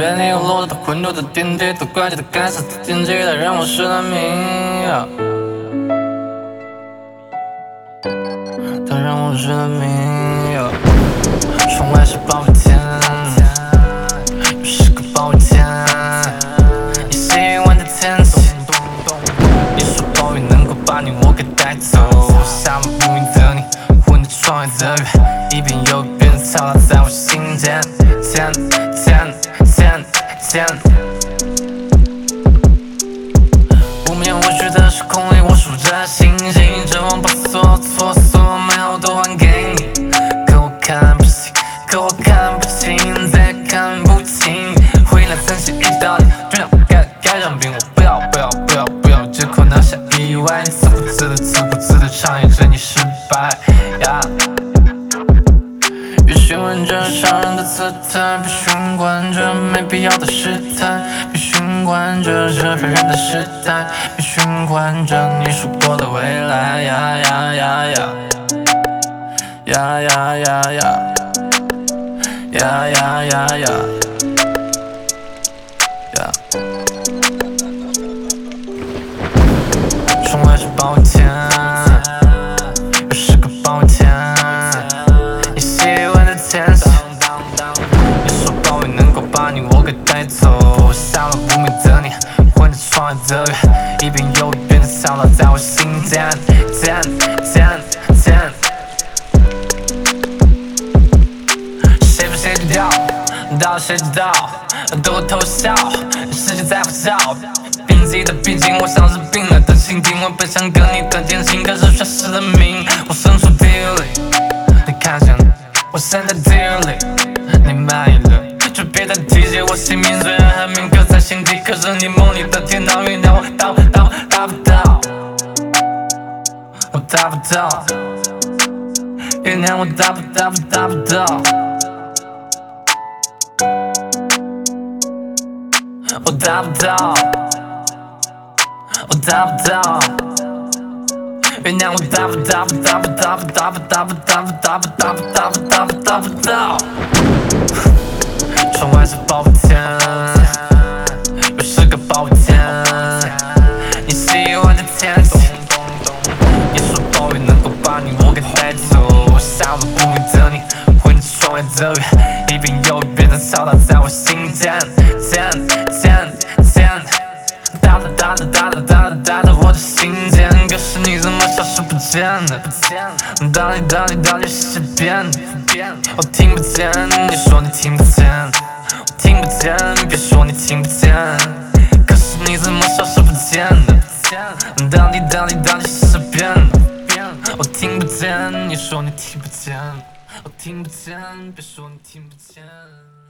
愿你有落到混沌的天地，都怪你的该死的惦记，它让我失了明，它让我失了明。窗外是暴雨天，又是个暴雨天，你习惯的天气。你说暴雨能够把你我给带走，下落不明的你，混着窗外的月，一遍又一遍地敲打在我心间，间。无眠无绪的时空里，我数着星星，指望把所有错所美好都还给你。可我看不清，可我看不清，再也看不清。回来分析一道理，就让该让病。我不要，借口拿下意外。你自不自的唱演着你失败。别询问着伤人的姿态，别询问着没必要的试探，别询问着这骗人的时代，别询问着你说过的未来。窗外是暴雨天，又是个暴雨天。你习惯的天气，你说暴雨能够把你我给带走，我下落不明的你，混着窗外的月，一遍又一遍地敲打在我心间。谁不谁知道，到底谁知道，对我偷笑，世界在呼啸。病急的毕竟我像是病了的心情，我本想跟你的天性，可是却失了明。我伸出地里，你看见了，我陷在地里，你满意了，就别再提起我姓名，虽然还铭刻在心底，可是你梦里的天堂原谅我达不到，我达不到，原谅我达不到，我达不到，我达不到，原谅我达不到。窗外是暴雨天，又是个暴雨天，你习惯的天气。你说暴雨能够把你我给带走，我下落不明的你，混着窗外的月，一遍又一遍地敲打在我心间。打到我的心间，可是你怎么消失不见了？到底是谁变的？我听不见，你说你听不见，我听不见，别说你听不见。可是你怎么消失不见了？到底是谁变的？我听不见，你说你听不见，我听不见，别说你听不见。